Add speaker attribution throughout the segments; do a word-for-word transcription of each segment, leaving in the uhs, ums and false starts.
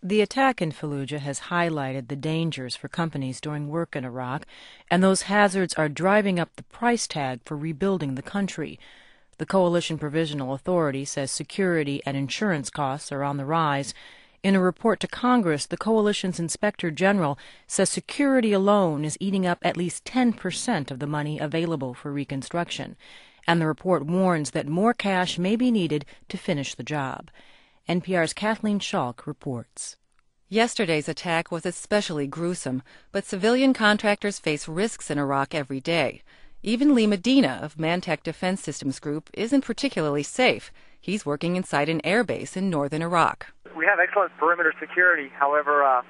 Speaker 1: The attack in Fallujah has highlighted the dangers for companies doing work in Iraq, and those hazards are driving up the price tag for rebuilding the country. The Coalition Provisional Authority says security and insurance costs are on the rise. In a report to Congress, the coalition's Inspector General says security alone is eating up at least ten percent of the money available for reconstruction. And the report warns that more cash may be needed to finish the job. N P R's Kathleen Schalk reports.
Speaker 2: Yesterday's attack was especially gruesome, but civilian contractors face risks in Iraq every day. Even Lee Medina of Mantech Defense Systems Group isn't particularly safe. He's working inside an airbase in northern Iraq.
Speaker 3: We have excellent perimeter security. However, uh,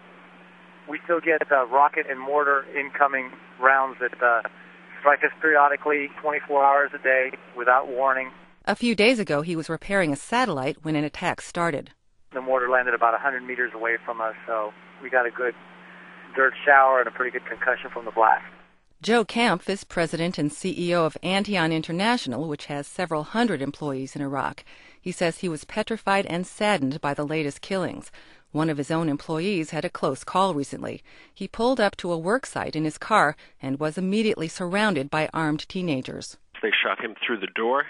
Speaker 3: we still get uh, rocket and mortar incoming rounds that uh, strike us periodically, twenty-four hours a day, without warning.
Speaker 2: A few days ago, he was repairing a satellite when an attack started.
Speaker 3: The mortar landed about one hundred meters away from us, so we got a good dirt shower and a pretty good concussion from the blast.
Speaker 2: Joe Kampf is president and C E O of Antion International, which has several hundred employees in Iraq. He says he was petrified and saddened by the latest killings. One of his own employees had a close call recently. He pulled up to a work site in his car and was immediately surrounded by armed teenagers.
Speaker 4: They shot him through the door.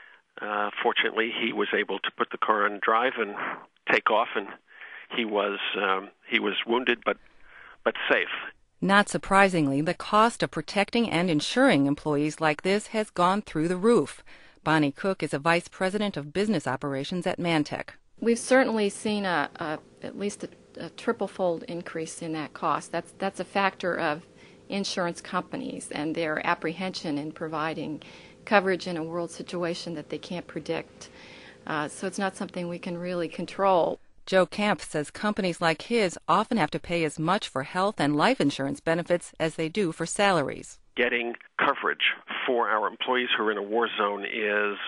Speaker 4: Uh, fortunately, he was able to put the car on drive and take off, and he was um, he was wounded but but safe.
Speaker 2: Not surprisingly, the cost of protecting and insuring employees like this has gone through the roof. Bonnie Cook is a vice president of business operations at Mantech.
Speaker 5: We've certainly seen a, a at least a, a triple-fold increase in that cost. That's that's a factor of insurance companies and their apprehension in providing coverage in a world situation that they can't predict. Uh, so it's not something we can really control.
Speaker 2: Joe Kampf says companies like his often have to pay as much for health and life insurance benefits as they do for salaries.
Speaker 4: Getting coverage for our employees who are in a war zone is,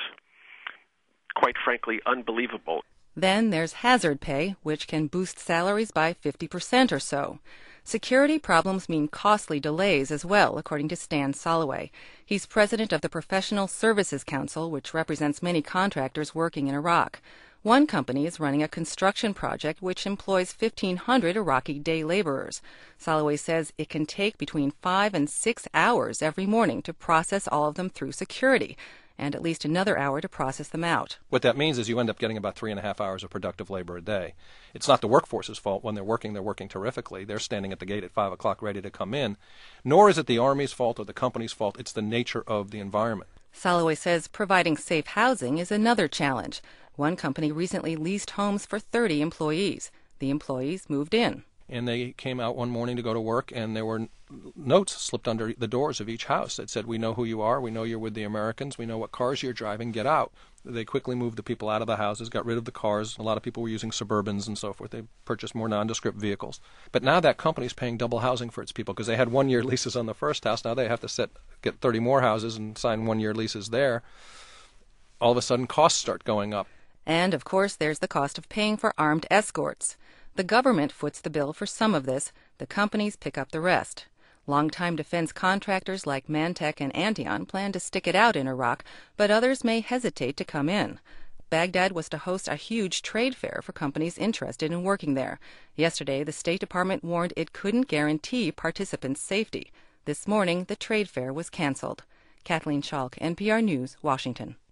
Speaker 4: quite frankly, unbelievable.
Speaker 2: Then there's hazard pay, which can boost salaries by fifty percent or so. Security problems mean costly delays as well, according to Stan Soloway. He's president of the Professional Services Council, which represents many contractors working in Iraq. One company is running a construction project which employs fifteen hundred Iraqi day laborers. Soloway says it can take between five and six hours every morning to process all of them through security, and at least another hour to process them out.
Speaker 6: What that means is you end up getting about three and a half hours of productive labor a day. It's not the workforce's fault. When they're working, they're working terrifically. They're standing at the gate at five o'clock ready to come in. Nor is it the Army's fault or the company's fault. It's the nature of the environment.
Speaker 2: Soloway says providing safe housing is another challenge. One company recently leased homes for thirty employees. The employees moved in.
Speaker 6: And they came out one morning to go to work, and there were notes slipped under the doors of each house that said, "We know who you are, we know you're with the Americans, we know what cars you're driving, get out." They quickly moved the people out of the houses, got rid of the cars. A lot of people were using Suburbans and so forth. They purchased more nondescript vehicles. But now that company's paying double housing for its people because they had one-year leases on the first house. Now they have to set, get thirty more houses and sign one-year leases there. All of a sudden, costs start going up.
Speaker 2: And, of course, there's the cost of paying for armed escorts. The government foots the bill for some of this. The companies pick up the rest. Longtime defense contractors like Mantech and Antion plan to stick it out in Iraq, but others may hesitate to come in. Baghdad was to host a huge trade fair for companies interested in working there. Yesterday, the State Department warned it couldn't guarantee participants' safety. This morning, the trade fair was canceled. Kathleen Schalk, N P R News, Washington.